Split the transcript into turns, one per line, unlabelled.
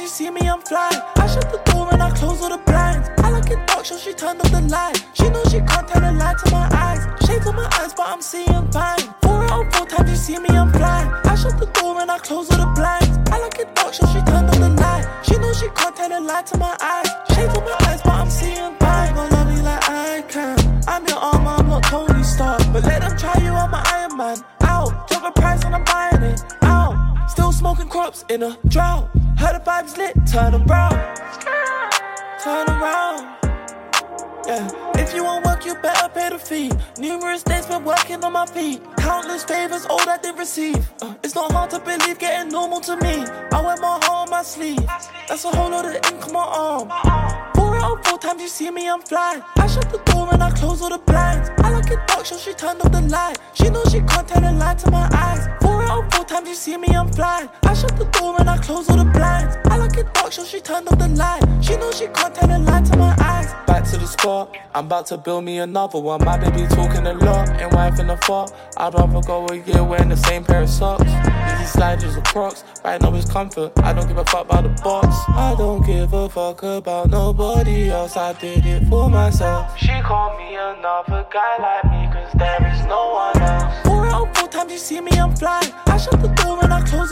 you see me, I'm fly. I shut the door and I close all the blinds. I like it dark, so she turned off the light. She knows she can't tell a lie to my eyes. Shades on my eyes, but I'm seeing fine. 4 out of 4 times you see me, I'm fly. I shut the door and I close all the blinds. I like it dark, so she turned off the light. She knows she can't tell a lie to my eyes. Shades on my eyes, but I'm seeing fine. Gonna love me like I can. I'm your armor, I'm not Tony Stark. But let them try you, I'm an Iron Man. Out, drop a price and I'm buying it. Out, still smoking crops in a drought. Heard the vibes lit, turn around. Turn around. Yeah, if you want work, you better pay the fee. Numerous days been working on my feet. Countless favors, all I did receive. It's not hard to believe, getting normal to me. I wear my heart on my sleeve. That's a whole lot of ink on my arm. 4 out of 4 times you see me, I'm fly. I shut the door and I close all the blinds. I like it dark, so she turned off the light. She knows she can't tell a lie to my eyes. 4 out of 4 times you see me, I'm fly. I shut the door and I close all the blinds. I like it dark, so she turned off the light. She knows she can't tell a lie to my eyes. Back to the spot, I'm about to build me another one. My baby talking a lot, ain't wife in the fault. I'd rather go a year wearing the same pair of socks. Easy sliders or Crocs, right now it's comfort. I don't give a fuck about the box. I don't give a fuck about nobody else. I did it for myself. She called me another guy like me, cause there is no one else. 4 out of 4 times you see me, I'm fly. I shut the door and I close